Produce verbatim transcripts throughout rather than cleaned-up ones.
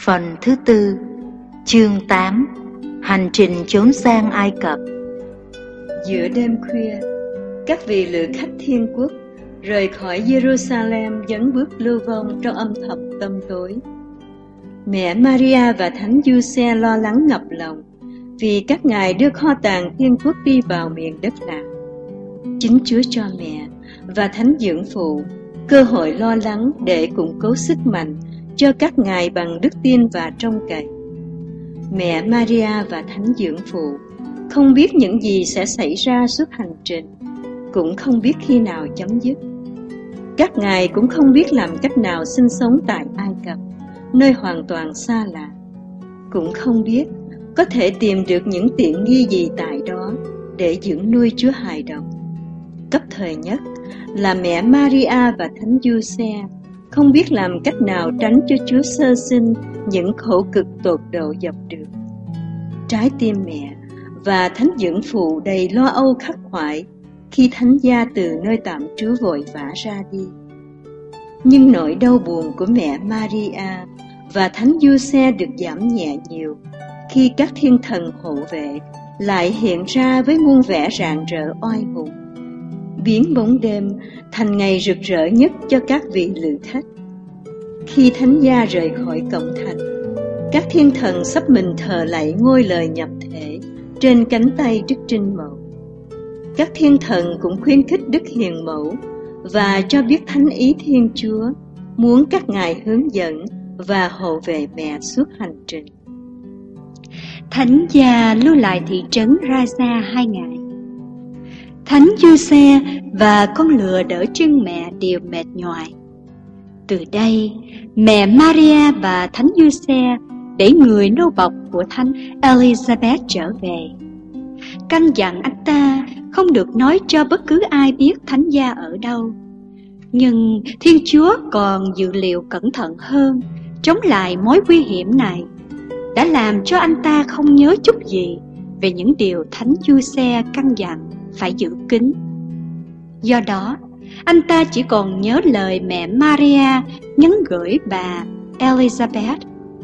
Phần thứ tư, chương tám, hành trình trốn sang Ai Cập. Giữa đêm khuya, các vị lữ khách thiên quốc rời khỏi Jerusalem dấn bước lưu vong trong âm thầm tăm tối. Mẹ Maria và Thánh Giuse lo lắng ngập lòng vì các ngài đưa kho tàng thiên quốc đi vào miền đất lạ. Chính Chúa cho mẹ và Thánh Dưỡng Phụ cơ hội lo lắng để củng cố sức mạnh cho các ngài bằng đức tin và trông cậy. Mẹ Maria và Thánh Dưỡng Phụ không biết những gì sẽ xảy ra suốt hành trình, cũng không biết khi nào chấm dứt. Các ngài cũng không biết làm cách nào sinh sống tại Ai Cập, nơi hoàn toàn xa lạ. Cũng không biết có thể tìm được những tiện nghi gì tại đó để dưỡng nuôi Chúa hài đồng. Cấp thời nhất là mẹ Maria và Thánh Giuse không biết làm cách nào tránh cho Chúa sơ sinh những khổ cực tột độ dọc đường. Trái tim mẹ và Thánh Dưỡng Phụ đầy lo âu khắc khoải khi Thánh gia từ nơi tạm trú vội vã ra đi. Nhưng nỗi đau buồn của mẹ Maria và Thánh Giuse được giảm nhẹ nhiều khi các thiên thần hộ vệ lại hiện ra với muôn vẻ rạng rỡ oai hùng, biến bóng đêm thành ngày rực rỡ nhất cho các vị lữ khách. Khi Thánh gia rời khỏi cổng thành, các thiên thần sắp mình thờ lạy ngôi lời nhập thể trên cánh tay Đức Trinh Mẫu. Các thiên thần cũng khuyến khích Đức Hiền Mẫu và cho biết thánh ý Thiên Chúa muốn các ngài hướng dẫn và hộ vệ mẹ suốt hành trình. Thánh gia lưu lại thị trấn Raza hai ngày. Thánh Giuse và con lừa đỡ chân mẹ đều mệt nhoài. Từ đây, mẹ Maria và Thánh Giuse để người nô bộc của Thánh Elizabeth trở về, căn dặn anh ta không được nói cho bất cứ ai biết Thánh gia ở đâu. Nhưng Thiên Chúa còn dự liệu cẩn thận hơn chống lại mối nguy hiểm này, đã làm cho anh ta không nhớ chút gì về những điều Thánh Giuse căn dặn phải giữ kín. Do đó, anh ta chỉ còn nhớ lời mẹ Maria nhắn gửi bà Elizabeth.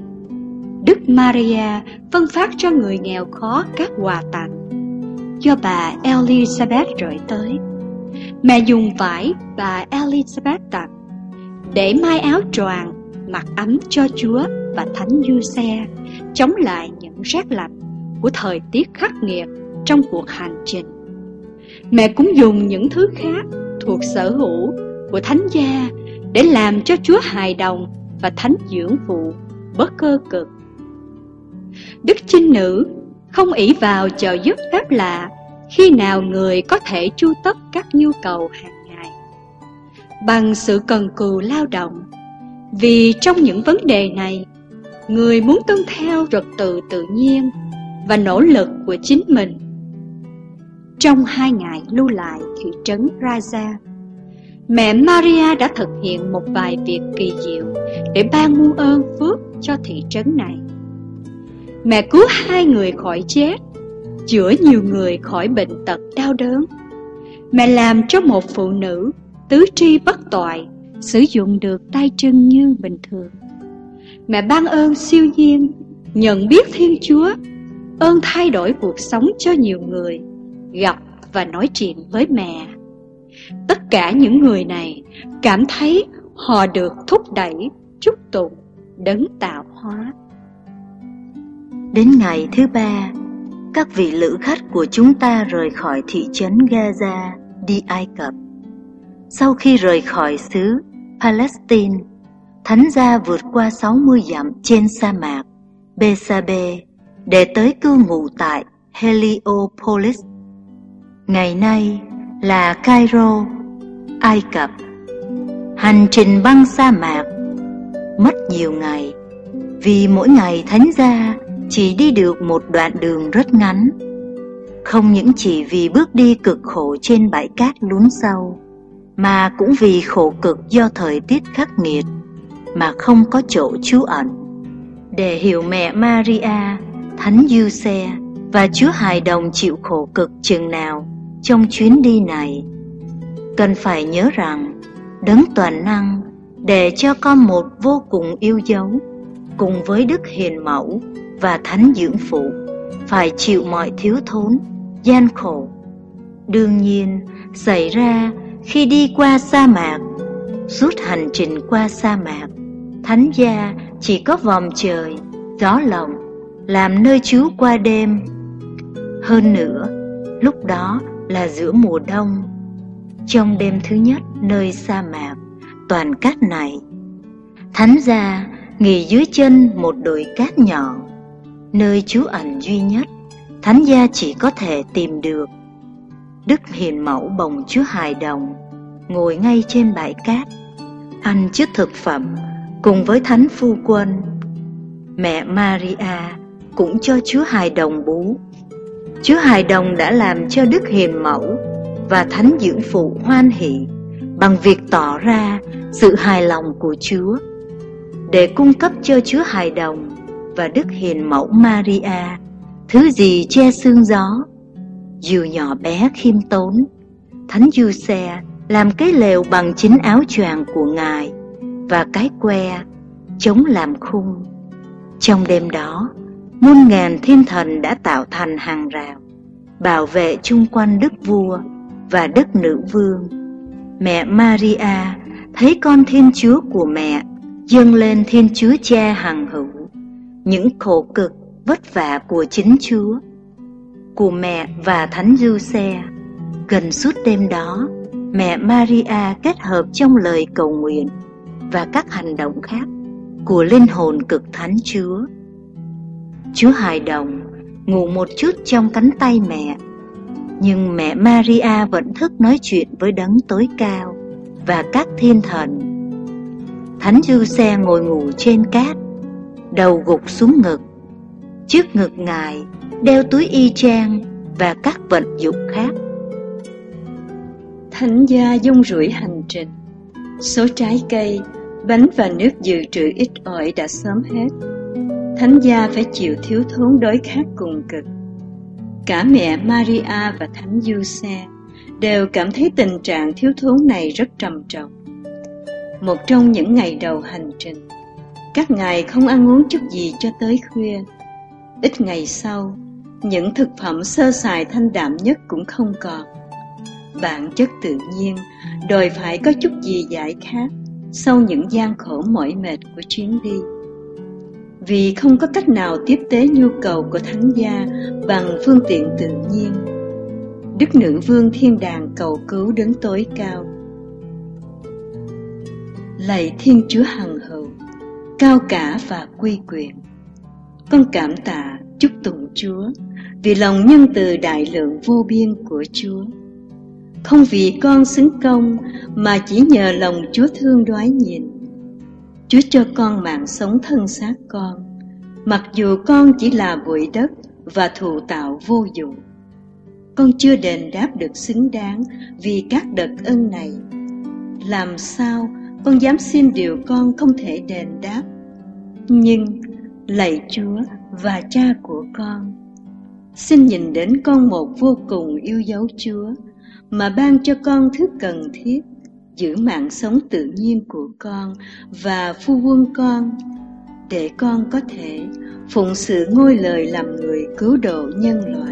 Đức Maria phân phát cho người nghèo khó các quà tặng do bà Elizabeth gửi tới. Mẹ dùng vải bà Elizabeth tặng để may áo choàng mặc ấm cho Chúa và Thánh Giuse, chống lại những rét lạnh của thời tiết khắc nghiệt trong cuộc hành trình. Mẹ cũng dùng những thứ khác thuộc sở hữu của Thánh gia để làm cho Chúa hài đồng và Thánh Dưỡng Phụ bớt cơ cực. Đức Trinh Nữ không ỷ vào trợ giúp phép lạ khi nào người có thể chu tất các nhu cầu hàng ngày bằng sự cần cù lao động, vì trong những vấn đề này, người muốn tuân theo trật tự tự nhiên và nỗ lực của chính mình. Trong hai ngày lưu lại thị trấn Raza, mẹ Maria đã thực hiện một vài việc kỳ diệu để ban muôn ơn phước cho thị trấn này. Mẹ cứu hai người khỏi chết, chữa nhiều người khỏi bệnh tật đau đớn. Mẹ làm cho một phụ nữ tứ tri bất toại sử dụng được tay chân như bình thường. Mẹ ban ơn siêu nhiên, nhận biết Thiên Chúa, ơn thay đổi cuộc sống cho nhiều người gặp và nói chuyện với mẹ. Tất cả những người này cảm thấy họ được thúc đẩy chúc tụng đấng tạo hóa. Đến ngày thứ ba, các vị lữ khách của chúng ta rời khỏi thị trấn Gaza đi Ai Cập. Sau khi rời khỏi xứ Palestine, Thánh gia vượt qua sáu mươi dặm trên sa mạc Bethsabe để tới cư ngụ tại Heliopolis, ngày nay là Cairo, Ai Cập. Hành trình băng sa mạc mất nhiều ngày, vì mỗi ngày Thánh gia chỉ đi được một đoạn đường rất ngắn. Không những chỉ vì bước đi cực khổ trên bãi cát lún sâu, mà cũng vì khổ cực do thời tiết khắc nghiệt mà không có chỗ trú ẩn. Để hiểu mẹ Maria, Thánh Giuse và Chúa hài đồng chịu khổ cực chừng nào trong chuyến đi này, cần phải nhớ rằng Đấng toàn năng để cho con một vô cùng yêu dấu cùng với Đức Hiền Mẫu và Thánh Dưỡng Phụ phải chịu mọi thiếu thốn, gian khổ. Đương nhiên xảy ra khi đi qua sa mạc. Suốt hành trình qua sa mạc, Thánh gia chỉ có vòm trời, gió lộng làm nơi trú qua đêm. Hơn nữa, lúc đó là giữa mùa đông. Trong đêm thứ nhất nơi sa mạc toàn cát này, Thánh gia nghỉ dưới chân một đồi cát nhỏ, nơi trú ẩn duy nhất Thánh gia chỉ có thể tìm được. Đức Hiền Mẫu bồng Chúa Hài Đồng ngồi ngay trên bãi cát, ăn chút thực phẩm cùng với Thánh Phu Quân. Mẹ Maria cũng cho Chúa Hài Đồng bú. Chúa Hài Đồng đã làm cho Đức Hiền Mẫu và Thánh Dưỡng Phụ hoan hỷ bằng việc tỏ ra sự hài lòng của Chúa. Để cung cấp cho Chúa Hài Đồng và Đức Hiền Mẫu Maria thứ gì che sương gió, dù nhỏ bé khiêm tốn, Thánh Giuse làm cái lều bằng chính áo choàng của Ngài và cái que chống làm khung. Trong đêm đó, muôn ngàn thiên thần đã tạo thành hàng rào bảo vệ chung quanh Đức Vua và Đức Nữ Vương. Mẹ Maria thấy con Thiên Chúa của mẹ dâng lên Thiên Chúa Cha hằng hữu những khổ cực vất vả của chính Chúa, của mẹ và Thánh Giuse. Gần suốt đêm đó, mẹ Maria kết hợp trong lời cầu nguyện và các hành động khác của linh hồn cực Thánh Chúa. Chúa Hài Đồng ngủ một chút trong cánh tay mẹ, nhưng mẹ Maria vẫn thức nói chuyện với Đấng Tối Cao và các thiên thần. Thánh Giuse ngồi ngủ trên cát, đầu gục xuống ngực. Trước ngực Ngài đeo túi y trang và các vật dụng khác. Thánh gia dung rủi hành trình. Số trái cây, bánh và nước dự trữ ít ỏi đã sớm hết. Thánh gia phải chịu thiếu thốn đói khát cùng cực. Cả mẹ Maria và Thánh Giuse đều cảm thấy tình trạng thiếu thốn này rất trầm trọng. Một trong những ngày đầu hành trình, các ngài không ăn uống chút gì cho tới khuya. Ít ngày sau, những thực phẩm sơ sài thanh đạm nhất cũng không còn. Bản chất tự nhiên đòi phải có chút gì giải khát sau những gian khổ mỏi mệt của chuyến đi. Vì không có cách nào tiếp tế nhu cầu của Thánh gia bằng phương tiện tự nhiên, Đức Nữ Vương Thiên Đàng cầu cứu Đấng Tối Cao. Lạy Thiên Chúa hằng hữu, cao cả và quy quyền, con cảm tạ chúc tụng Chúa vì lòng nhân từ đại lượng vô biên của Chúa. Không vì con xứng công mà chỉ nhờ lòng Chúa thương đoái nhìn, Chúa cho con mạng sống thân xác con, mặc dù con chỉ là bụi đất và thụ tạo vô dụng. Con chưa đền đáp được xứng đáng vì các đợt ân này. Làm sao con dám xin điều con không thể đền đáp? Nhưng lạy Chúa và Cha của con, xin nhìn đến con một vô cùng yêu dấu Chúa, mà ban cho con thứ cần thiết, giữ mạng sống tự nhiên của con và phu quân con, để con có thể phụng sự ngôi lời làm người cứu độ nhân loại.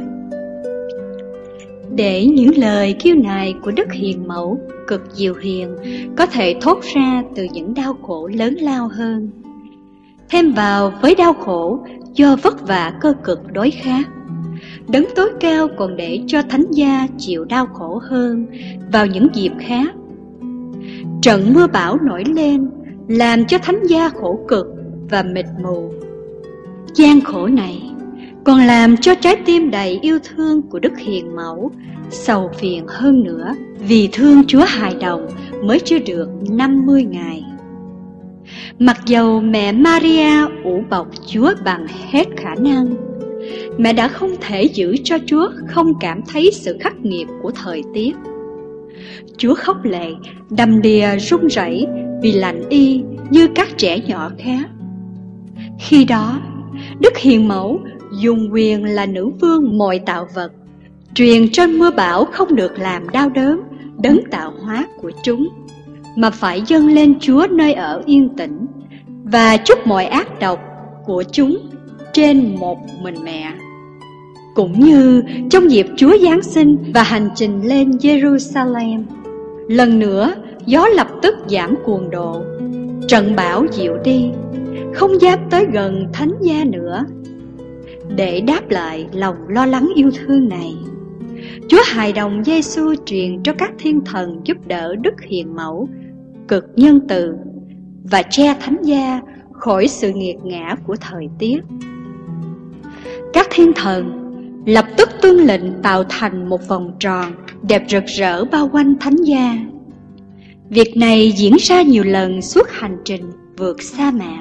Để những lời kêu nài của Đức Hiền Mẫu cực diệu hiền có thể thốt ra từ những đau khổ lớn lao hơn, thêm vào với đau khổ do vất vả cơ cực đối khát, Đấng Tối Cao còn để cho Thánh gia chịu đau khổ hơn vào những dịp khác. Trận mưa bão nổi lên làm cho Thánh gia khổ cực và mịt mù. Gian khổ này còn làm cho trái tim đầy yêu thương của Đức Hiền Mẫu sầu phiền hơn nữa, vì thương Chúa hài đồng mới chưa được năm mươi ngày. Mặc dầu mẹ Maria ủ bọc Chúa bằng hết khả năng, mẹ đã không thể giữ cho Chúa không cảm thấy sự khắc nghiệt của thời tiết. Chúa khóc lệ, đầm đìa run rẩy vì lạnh y như các trẻ nhỏ khác. Khi đó, Đức Hiền Mẫu dùng quyền là nữ vương mọi tạo vật, truyền cho mưa bão không được làm đau đớn đấng tạo hóa của chúng, mà phải dâng lên Chúa nơi ở yên tĩnh, và chúc mọi ác độc của chúng trên một mình mẹ. Cũng như trong dịp Chúa Giáng sinh và hành trình lên Jerusalem, lần nữa gió lập tức giảm cuồng độ, trận bão dịu đi, không dám tới gần thánh gia nữa. Để đáp lại lòng lo lắng yêu thương này, Chúa hài đồng Giêsu truyền cho các thiên thần giúp đỡ Đức Hiền Mẫu cực nhân từ và che thánh gia khỏi sự nghiệt ngã của thời tiết. Các thiên thần lập tức tuân lệnh tạo thành một vòng tròn đẹp rực rỡ bao quanh thánh gia. Việc này diễn ra nhiều lần suốt hành trình vượt sa mạc.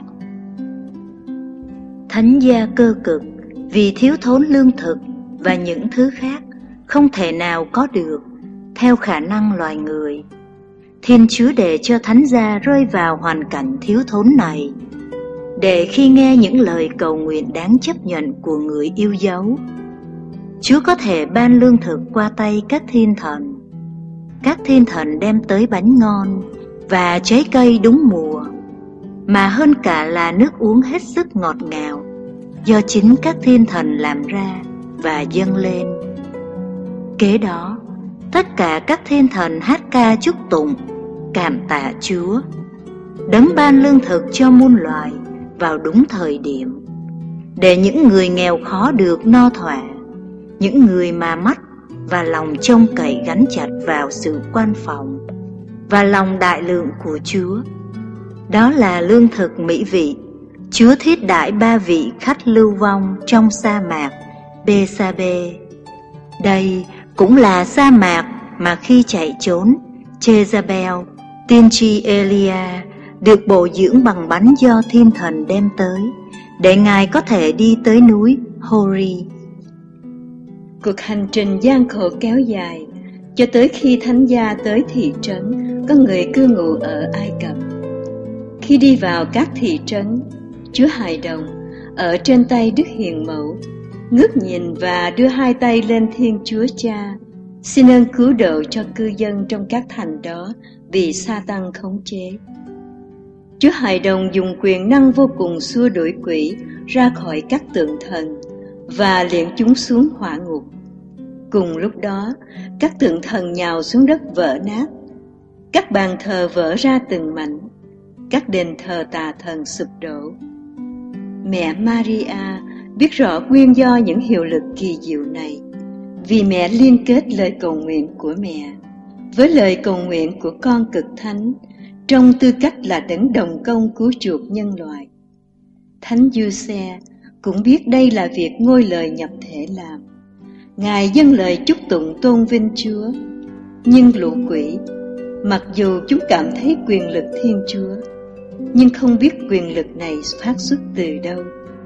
Thánh gia cơ cực vì thiếu thốn lương thực và những thứ khác không thể nào có được theo khả năng loài người. Thiên Chúa để cho thánh gia rơi vào hoàn cảnh thiếu thốn này, để khi nghe những lời cầu nguyện đáng chấp nhận của người yêu dấu, Chúa có thể ban lương thực qua tay các thiên thần. Các thiên thần đem tới bánh ngon và trái cây đúng mùa, mà hơn cả là nước uống hết sức ngọt ngào do chính các thiên thần làm ra và dâng lên. Kế đó, tất cả các thiên thần hát ca chúc tụng, cảm tạ Chúa, đấng ban lương thực cho muôn loài vào đúng thời điểm, để những người nghèo khó được no thỏa, những người mà mắt và lòng trông cậy gắn chặt vào sự quan phòng và lòng đại lượng của Chúa. Đó là lương thực mỹ vị Chúa thiết đãi ba vị khách lưu vong trong sa mạc Bê-sa-bê. Đây cũng là sa mạc mà khi chạy trốn, Jezabel, tiên tri Elia, được bổ dưỡng bằng bánh do thiên thần đem tới, để Ngài có thể đi tới núi Hori. Cuộc hành trình gian khổ kéo dài, cho tới khi thánh gia tới thị trấn có người cư ngụ ở Ai Cập. Khi đi vào các thị trấn, Chúa hài đồng ở trên tay Đức Hiền Mẫu, ngước nhìn và đưa hai tay lên Thiên Chúa Cha, xin ơn cứu độ cho cư dân trong các thành đó vì Sa-tan khống chế. Chúa hài đồng dùng quyền năng vô cùng xua đuổi quỷ ra khỏi các tượng thần và liệng chúng xuống hỏa ngục. Cùng lúc đó, các tượng thần nhào xuống đất vỡ nát, các bàn thờ vỡ ra từng mảnh, các đền thờ tà thần sụp đổ. Mẹ Maria biết rõ nguyên do những hiệu lực kỳ diệu này, vì mẹ liên kết lời cầu nguyện của mẹ với lời cầu nguyện của con cực thánh trong tư cách là đấng đồng công cứu chuộc nhân loại. Thánh Giuse cũng biết đây là việc ngôi lời nhập thể làm. Ngài dâng lời chúc tụng tôn vinh Chúa, nhưng lũ quỷ, mặc dù chúng cảm thấy quyền lực Thiên Chúa, nhưng không biết quyền lực này phát xuất từ đâu.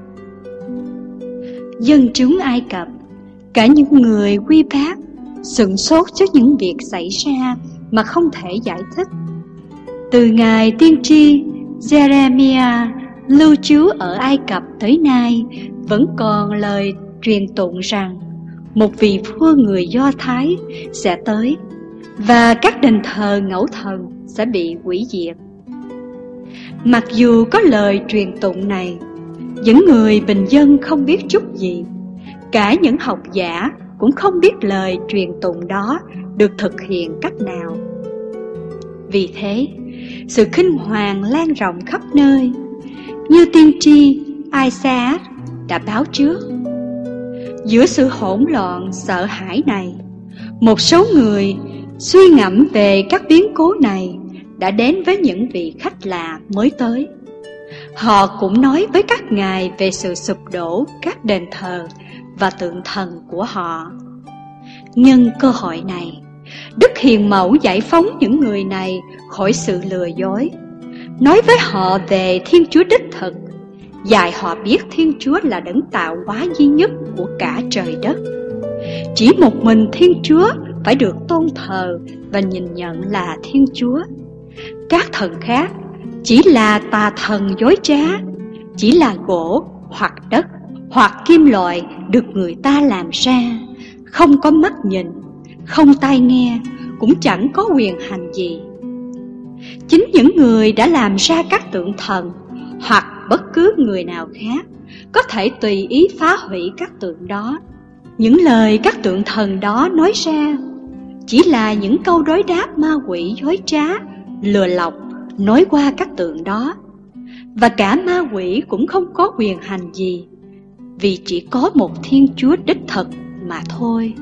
Dân chúng Ai Cập, cả những người quy bác, sửng sốt trước những việc xảy ra mà không thể giải thích. Từ ngày tiên tri Jeremiah lưu trú ở Ai Cập tới nay, vẫn còn lời truyền tụng rằng một vị vua người Do Thái sẽ tới và các đền thờ ngẫu thần sẽ bị hủy diệt. Mặc dù có lời truyền tụng này, những người bình dân không biết chút gì. Cả những học giả cũng không biết lời truyền tụng đó được thực hiện cách nào. Vì thế, sự kinh hoàng lan rộng khắp nơi, như tiên tri Isaiah đã báo trước. Giữa sự hỗn loạn sợ hãi này, một số người suy ngẫm về các biến cố này đã đến với những vị khách lạ mới tới. Họ cũng nói với các ngài về sự sụp đổ các đền thờ và tượng thần của họ. Nhân cơ hội này, Đức Hiền Mẫu giải phóng những người này khỏi sự lừa dối, nói với họ về Thiên Chúa đích thực, dạy họ biết Thiên Chúa là đấng tạo hóa duy nhất của cả trời đất. Chỉ một mình Thiên Chúa phải được tôn thờ và nhìn nhận là Thiên Chúa. Các thần khác chỉ là tà thần dối trá, chỉ là gỗ hoặc đất hoặc kim loại được người ta làm ra, không có mắt nhìn, không tai nghe, cũng chẳng có quyền hành gì. Chính những người đã làm ra các tượng thần hoặc bất cứ người nào khác có thể tùy ý phá hủy các tượng đó. Những lời các tượng thần đó nói ra chỉ là những câu đối đáp ma quỷ dối trá, lừa lọc nói qua các tượng đó. Và cả ma quỷ cũng không có quyền hành gì, vì chỉ có một Thiên Chúa đích thực mà thôi.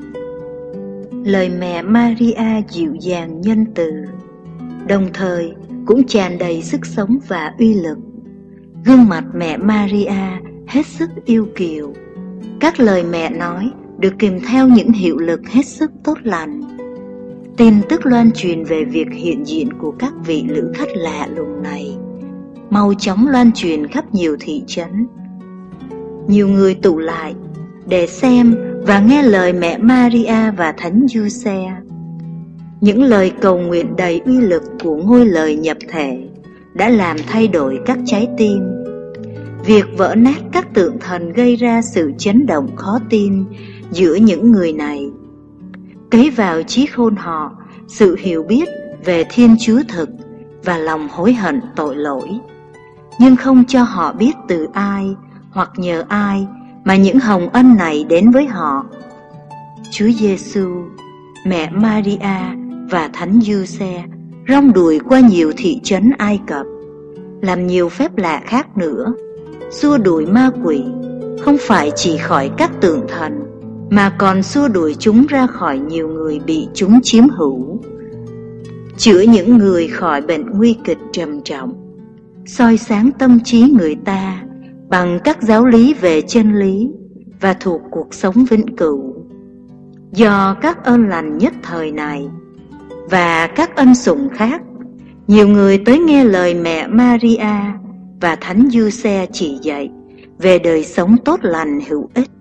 Lời mẹ Maria dịu dàng nhân từ, đồng thời cũng tràn đầy sức sống và uy lực. Gương mặt mẹ Maria hết sức yêu kiều. Các lời mẹ nói được kèm theo những hiệu lực hết sức tốt lành. Tin tức loan truyền về việc hiện diện của các vị lữ khách lạ lùng này mau chóng loan truyền khắp nhiều thị trấn. Nhiều người tụ lại để xem và nghe lời mẹ Maria và Thánh Giuse. Những lời cầu nguyện đầy uy lực của ngôi lời nhập thể đã làm thay đổi các trái tim. Việc vỡ nát các tượng thần gây ra sự chấn động khó tin giữa những người này, cấy vào trí khôn họ sự hiểu biết về Thiên Chúa thực và lòng hối hận tội lỗi, nhưng không cho họ biết từ ai hoặc nhờ ai mà những hồng ân này đến với họ. Chúa Giêsu, mẹ Maria và Thánh Giuse rong đuổi qua nhiều thị trấn Ai Cập, làm nhiều phép lạ khác nữa, xua đuổi ma quỷ, không phải chỉ khỏi các tượng thần, mà còn xua đuổi chúng ra khỏi nhiều người bị chúng chiếm hữu, chữa những người khỏi bệnh nguy kịch trầm trọng, soi sáng tâm trí người ta bằng các giáo lý về chân lý và thuộc cuộc sống vĩnh cửu. Do các ơn lành nhất thời này và các ân sủng khác, nhiều người tới nghe lời mẹ Maria và Thánh Giuse chỉ dạy về đời sống tốt lành hữu ích.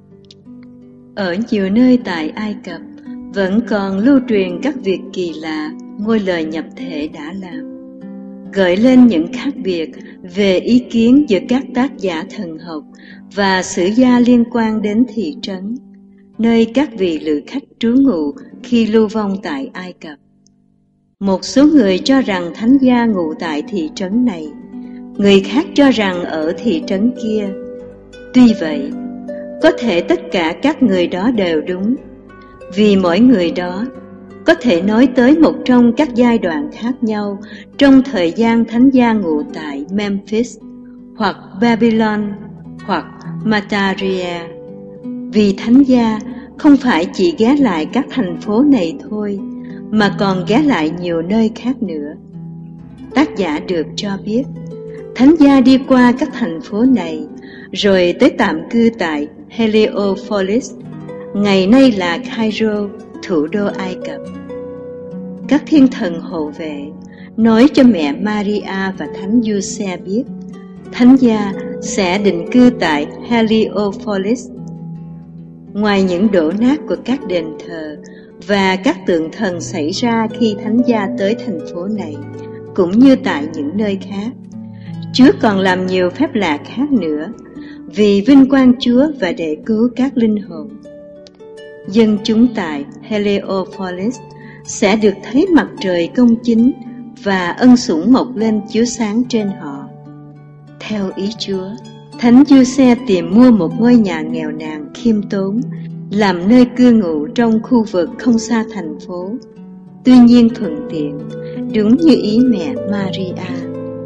Ở nhiều nơi tại Ai Cập vẫn còn lưu truyền các việc kỳ lạ ngôi lời nhập thể đã làm, gợi lên những khác biệt về ý kiến giữa các tác giả thần học và sử gia liên quan đến thị trấn, nơi các vị lữ khách trú ngụ khi lưu vong tại Ai Cập. Một số người cho rằng thánh gia ngụ tại thị trấn này, người khác cho rằng ở thị trấn kia. Tuy vậy, có thể tất cả các người đó đều đúng, vì mỗi người đó có thể nói tới một trong các giai đoạn khác nhau trong thời gian thánh gia ngụ tại Memphis, hoặc Babylon, hoặc Mataria. Vì thánh gia không phải chỉ ghé lại các thành phố này thôi, mà còn ghé lại nhiều nơi khác nữa. Tác giả được cho biết, thánh gia đi qua các thành phố này, rồi tới tạm cư tại Heliopolis, ngày nay là Cairo, thủ đô Ai Cập. Các thiên thần hộ vệ nói cho mẹ Maria và Thánh Giuse biết thánh gia sẽ định cư tại Heliopolis. Ngoài những đổ nát của các đền thờ và các tượng thần xảy ra khi thánh gia tới thành phố này, cũng như tại những nơi khác, Chúa còn làm nhiều phép lạ khác nữa vì vinh quang Chúa và để cứu các linh hồn. Dân chúng tại Heliopolis sẽ được thấy mặt trời công chính và ân sủng mọc lên chiếu sáng trên họ. Theo ý Chúa, Thánh Giuse tìm mua một ngôi nhà nghèo nàn khiêm tốn làm nơi cư ngụ trong khu vực không xa thành phố, tuy nhiên thuận tiện, đúng như ý mẹ Maria.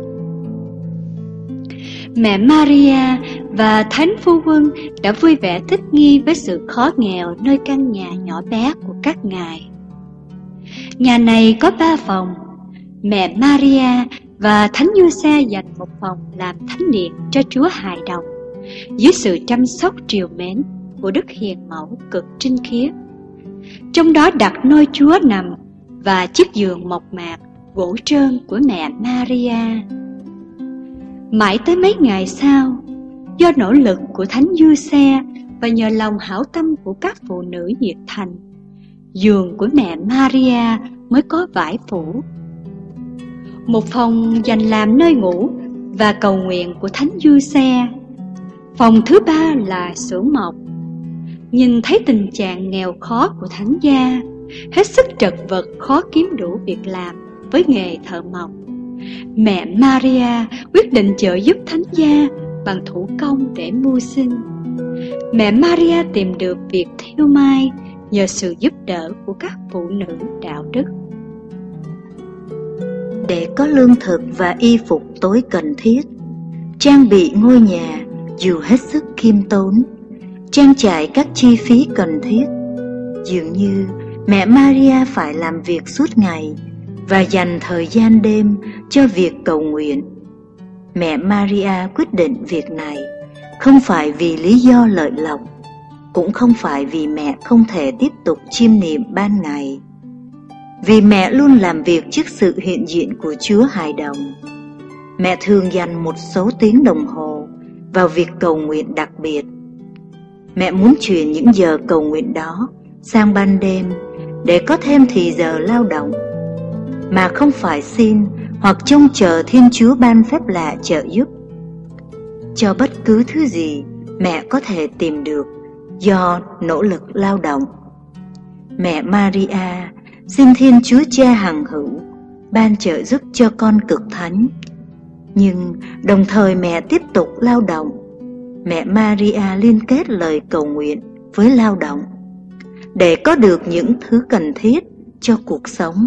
Mẹ Maria và Thánh Phu Quân đã vui vẻ thích nghi với sự khó nghèo nơi căn nhà nhỏ bé của các ngài. Nhà này có ba phòng. Mẹ Maria và Thánh Giuse dành một phòng làm thánh điện cho Chúa Hài Đồng, dưới sự chăm sóc trìu mến của Đức Hiền Mẫu cực trinh khiết. Trong đó đặt nơi Chúa nằm và chiếc giường mộc mạc gỗ trơn của mẹ Maria. Mãi tới mấy ngày sau, do nỗ lực của Thánh Giuse và nhờ lòng hảo tâm của các phụ nữ nhiệt thành, giường của mẹ Maria mới có vải phủ. Một phòng dành làm nơi ngủ và cầu nguyện của Thánh Giuse. Phòng thứ ba là xưởng mộc. Nhìn thấy tình trạng nghèo khó của thánh gia, hết sức chật vật khó kiếm đủ việc làm với nghề thợ mộc, Mẹ Maria quyết định trợ giúp thánh gia bằng thủ công để mưu sinh. Mẹ Maria tìm được việc thêu may nhờ sự giúp đỡ của các phụ nữ đạo đức. Để có lương thực và y phục tối cần thiết, trang bị ngôi nhà dù hết sức khiêm tốn, trang trải các chi phí cần thiết, dường như mẹ Maria phải làm việc suốt ngày và dành thời gian đêm cho việc cầu nguyện. Mẹ Maria quyết định việc này không phải vì lý do lợi lộc, cũng không phải vì mẹ không thể tiếp tục chiêm niệm ban ngày, vì mẹ luôn làm việc trước sự hiện diện của Chúa hài đồng. Mẹ thường dành một số tiếng đồng hồ vào việc cầu nguyện đặc biệt. Mẹ muốn chuyển những giờ cầu nguyện đó sang ban đêm để có thêm thì giờ lao động, mà không phải xin hoặc trông chờ Thiên Chúa ban phép lạ trợ giúp cho bất cứ thứ gì mẹ có thể tìm được do nỗ lực lao động. Mẹ Maria xin Thiên Chúa Cha hằng hữu ban trợ giúp cho con cực thánh, nhưng đồng thời mẹ tiếp tục lao động. Mẹ Maria liên kết lời cầu nguyện với lao động để có được những thứ cần thiết cho cuộc sống.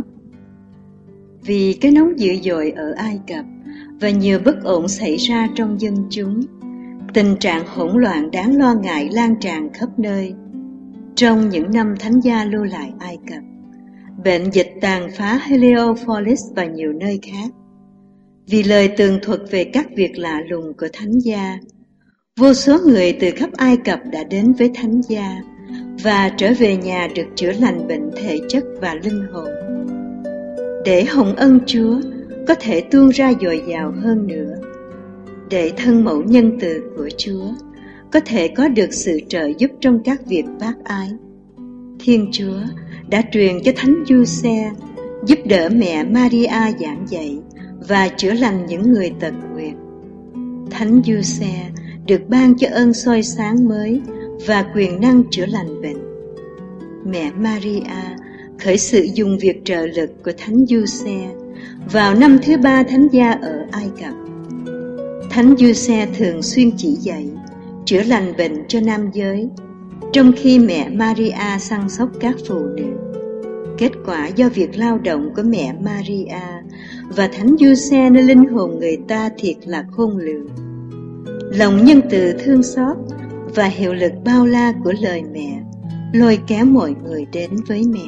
Vì cái nóng dữ dội ở Ai Cập và nhiều bất ổn xảy ra trong dân chúng, tình trạng hỗn loạn đáng lo ngại lan tràn khắp nơi. Trong những năm thánh gia lưu lại Ai Cập, bệnh dịch tàn phá Heliopolis và nhiều nơi khác. Vì lời tường thuật về các việc lạ lùng của thánh gia, vô số người từ khắp Ai Cập đã đến với thánh gia và trở về nhà được chữa lành bệnh thể chất và linh hồn. Để hồng ân Chúa có thể tuôn ra dồi dào hơn nữa, để thân mẫu nhân từ của Chúa có thể có được sự trợ giúp trong các việc bác ái, Thiên Chúa đã truyền cho Thánh Giuse giúp đỡ mẹ Maria giảng dạy và chữa lành những người tật nguyền. Thánh Giuse được ban cho ơn soi sáng mới và quyền năng chữa lành bệnh. Mẹ Maria khởi sự dùng việc trợ lực của Thánh Giuse vào năm thứ ba thánh gia ở Ai Cập. Thánh Giuse thường xuyên chỉ dạy, chữa lành bệnh cho nam giới, trong khi mẹ Maria săn sóc các phụ nữ. Kết quả do việc lao động của mẹ Maria và Thánh Giuse nơi linh hồn người ta thiệt là khôn lường. Lòng nhân từ thương xót và hiệu lực bao la của lời mẹ lôi kéo mọi người đến với mẹ.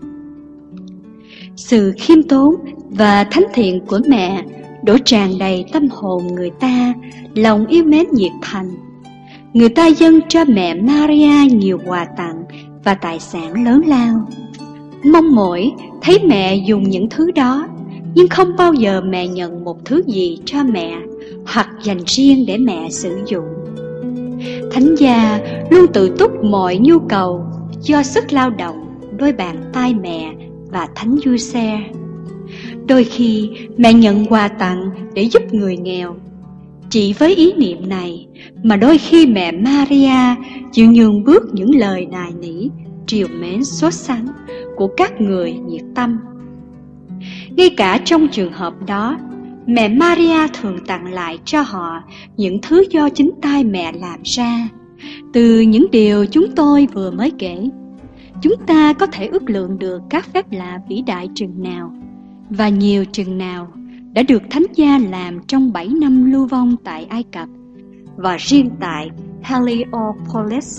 Sự khiêm tốn và thánh thiện của mẹ đổ tràn đầy tâm hồn người ta, lòng yêu mến nhiệt thành. Người ta dâng cho mẹ Maria nhiều quà tặng và tài sản lớn lao, mong mỏi thấy mẹ dùng những thứ đó, nhưng không bao giờ mẹ nhận một thứ gì cho mẹ hoặc dành riêng để mẹ sử dụng. Thánh gia luôn tự túc mọi nhu cầu do sức lao động đôi bàn tay mẹ và Thánh Giuse. Đôi khi mẹ nhận quà tặng để giúp người nghèo. Chỉ với ý niệm này mà đôi khi mẹ Maria chịu nhường bước những lời nài nỉ, trìu mến sốt sắng của các người nhiệt tâm. Ngay cả trong trường hợp đó, mẹ Maria thường tặng lại cho họ những thứ do chính tay mẹ làm ra. Từ những điều chúng tôi vừa mới kể, chúng ta có thể ước lượng được các phép lạ vĩ đại chừng nào và nhiều chừng nào đã được thánh gia làm trong bảy năm lưu vong tại Ai Cập và riêng tại Heliopolis.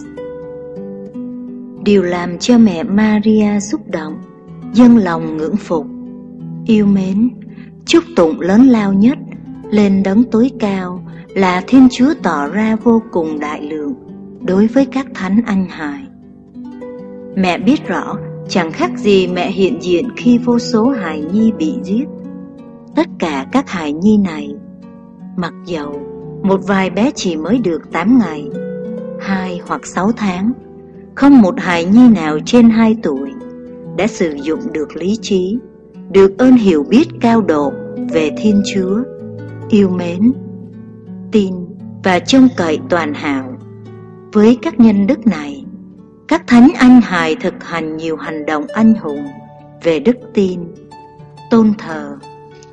Điều làm cho mẹ Maria xúc động, dâng lòng ngưỡng phục, yêu mến, chúc tụng lớn lao nhất lên đấng tối cao là Thiên Chúa tỏ ra vô cùng đại lượng đối với các thánh anh hài. Mẹ biết rõ chẳng khác gì mẹ hiện diện khi vô số hài nhi bị giết. Tất cả các hài nhi này, mặc dầu một vài bé chỉ mới được tám ngày, hai hoặc sáu tháng, không một hài nhi nào trên hai tuổi đã sử dụng được lý trí, được ơn hiểu biết cao độ về Thiên Chúa, yêu mến, tin và trông cậy toàn hảo. Với các nhân đức này, các thánh anh hài thực hành nhiều hành động anh hùng về đức tin, tôn thờ,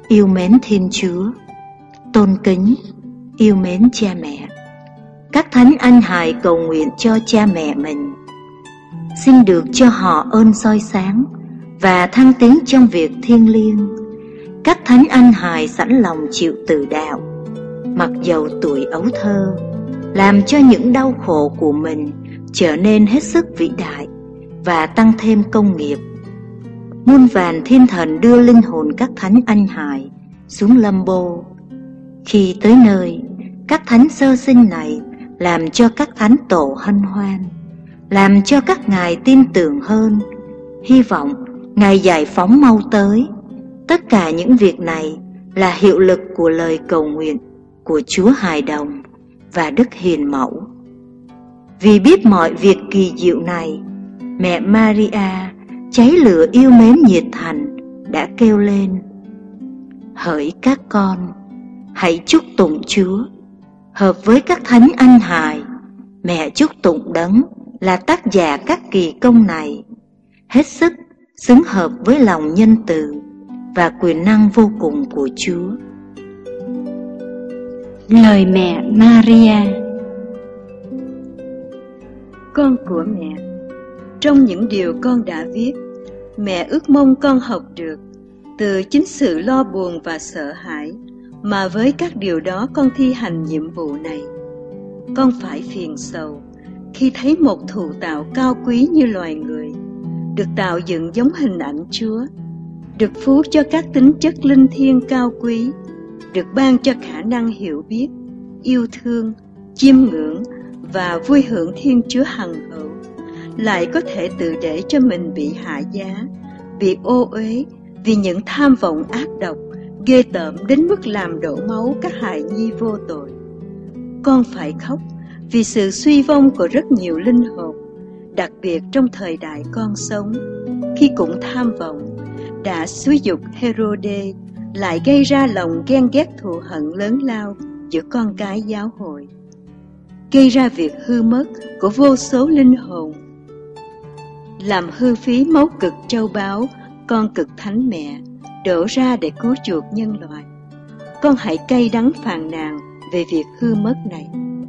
yêu mến Thiên Chúa, tôn kính, yêu mến cha mẹ. Các thánh anh hài cầu nguyện cho cha mẹ mình, xin được cho họ ơn soi sáng và thăng tiến trong việc thiêng liêng. Các thánh anh hài sẵn lòng chịu tử đạo, mặc dầu tuổi ấu thơ, làm cho những đau khổ của mình trở nên hết sức vĩ đại và tăng thêm công nghiệp. Muôn vàn thiên thần đưa linh hồn các thánh anh hài xuống lâm bô. Khi tới nơi, các thánh sơ sinh này làm cho các thánh tổ hân hoan, làm cho các ngài tin tưởng hơn, hy vọng ngài giải phóng mau tới. Tất cả những việc này là hiệu lực của lời cầu nguyện của Chúa Hài Đồng và Đức Hiền Mẫu. Vì biết mọi việc kỳ diệu này, mẹ Maria cháy lửa yêu mến nhiệt thành đã kêu lên: hỡi các con, hãy chúc tụng Chúa. Hợp với các thánh anh hài, mẹ chúc tụng Đấng là tác giả các kỳ công này, hết sức xứng hợp với lòng nhân từ và quyền năng vô cùng của Chúa. Lời mẹ Maria. Con của mẹ, trong những điều con đã viết, mẹ ước mong con học được từ chính sự lo buồn và sợ hãi mà với các điều đó con thi hành nhiệm vụ này. Con phải phiền sầu khi thấy một thụ tạo cao quý như loài người, được tạo dựng giống hình ảnh Chúa, được phú cho các tính chất linh thiêng cao quý, được ban cho khả năng hiểu biết, yêu thương, chiêm ngưỡng và vui hưởng Thiên Chúa hằng hữu, lại có thể tự để cho mình bị hạ giá, bị ô uế vì những tham vọng ác độc, ghê tởm đến mức làm đổ máu các hài nhi vô tội. Con phải khóc vì sự suy vong của rất nhiều linh hồn, đặc biệt trong thời đại con sống, khi cũng tham vọng đã xúi dục Herode, lại gây ra lòng ghen ghét thù hận lớn lao giữa con cái giáo hội, gây ra việc hư mất của vô số linh hồn, làm hư phí máu cực châu báu con cực thánh mẹ đổ ra để cứu chuộc nhân loại. Con hãy cay đắng phàn nàn về việc hư mất này.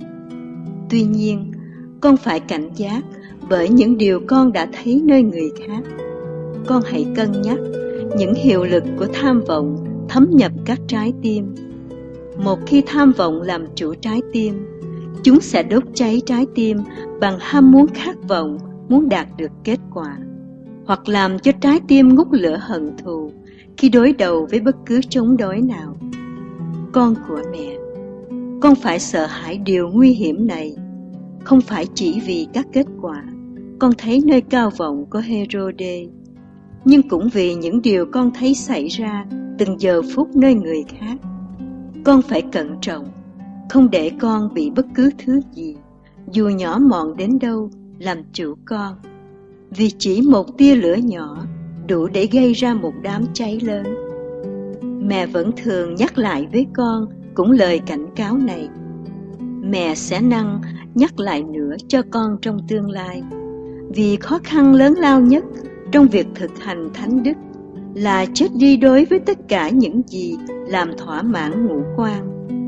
Tuy nhiên, con phải cảnh giác bởi những điều con đã thấy nơi người khác. Con hãy cân nhắc những hiệu lực của tham vọng thấm nhập các trái tim. Một khi tham vọng làm chủ trái tim, chúng sẽ đốt cháy trái tim bằng ham muốn khát vọng muốn đạt được kết quả, hoặc làm cho trái tim ngút lửa hận thù khi đối đầu với bất cứ chống đối nào. Con của mẹ, con phải sợ hãi điều nguy hiểm này, không phải chỉ vì các kết quả con thấy nơi cao vọng của Herode, nhưng cũng vì những điều con thấy xảy ra từng giờ phút nơi người khác. Con phải cẩn trọng, không để con bị bất cứ thứ gì, dù nhỏ mọn đến đâu, làm chủ con, vì chỉ một tia lửa nhỏ đủ để gây ra một đám cháy lớn. Mẹ vẫn thường nhắc lại với con cũng lời cảnh cáo này. Mẹ sẽ năng nhắc lại nữa cho con trong tương lai, vì khó khăn lớn lao nhất trong việc thực hành thánh đức là chết đi đối với tất cả những gì làm thỏa mãn ngũ quan.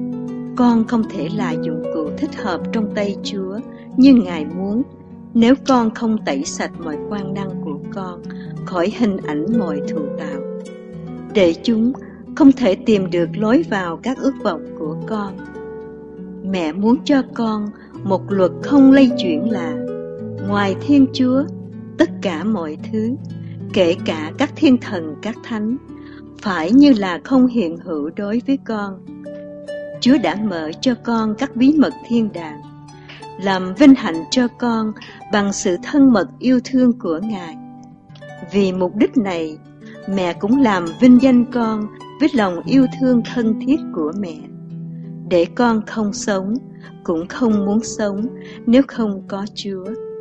Con không thể là dụng cụ thích hợp trong tay Chúa như Ngài muốn, nếu con không tẩy sạch mọi quan năng của con khỏi hình ảnh mọi thụ tạo, để chúng không thể tìm được lối vào các ước vọng của con. Mẹ muốn cho con một luật không lay chuyển là: ngoài Thiên Chúa, tất cả mọi thứ, kể cả các thiên thần các thánh, phải như là không hiện hữu đối với con. Chúa đã mở cho con các bí mật thiên đàng, làm vinh hạnh cho con bằng sự thân mật yêu thương của Ngài. Vì mục đích này, mẹ cũng làm vinh danh con với lòng yêu thương thân thiết của mẹ, để con không sống, cũng không muốn sống nếu không có Chúa.